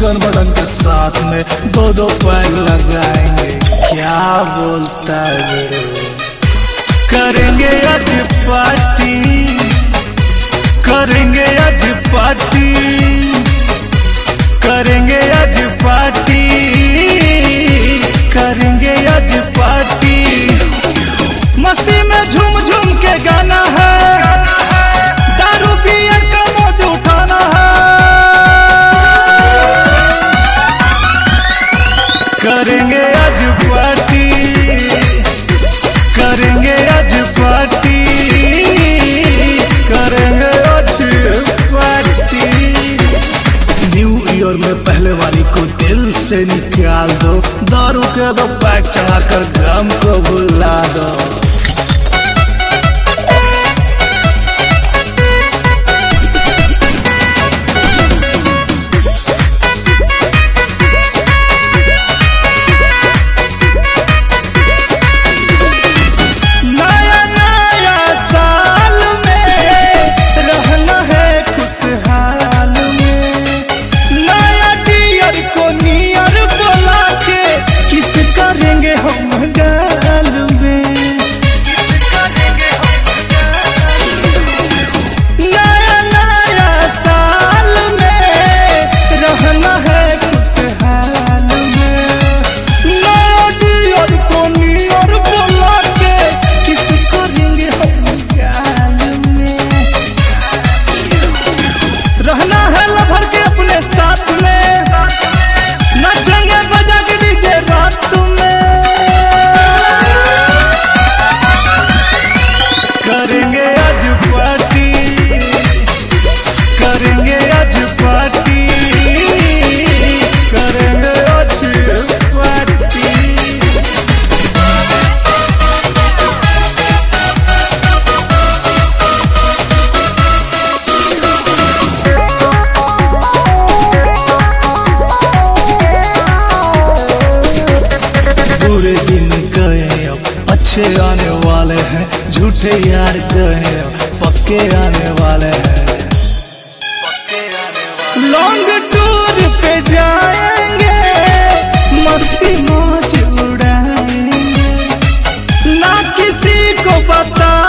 चिकन mutton के साथ में दो दो पैग लगाएंगे। क्या बोलता है करेंगे आज पार्टी, करेंगे आज पार्टी, करेंगे आज पार्टी, करेंगे आज पार्टी। मस्ती में झूम झूम के गाना है, दारू पियर का मौज उठाना है। करेंगे आज पार्टी, करेंगे आज पार्टी, करेंगे आज पार्टी। न्यू ईयर में पहले वाली को दिल से निकाल दो, दारू के दो पैक चढ़ाकर गम को भुला दो। करेंगे हम गाल में, नया नया साल में रहना है खुशहाल में। डियर को नियर बोला के किस करेंगे हम गाल में। रहना है लभर के अपने साथ में, नचेंगे बजा के डीजे रात में। करेंगे आज पार्टी, करेंगे आज पार्टी, करेंगे आज पार्टी। बुरे दिन गए अब अच्छे आने वाले हैं, झूठे यार गए अब पक्के आने वाले हैं। लॉन्ग टूर पे जाएंगे, मस्ती मौज उड़ाएंगे, ना किसी को पता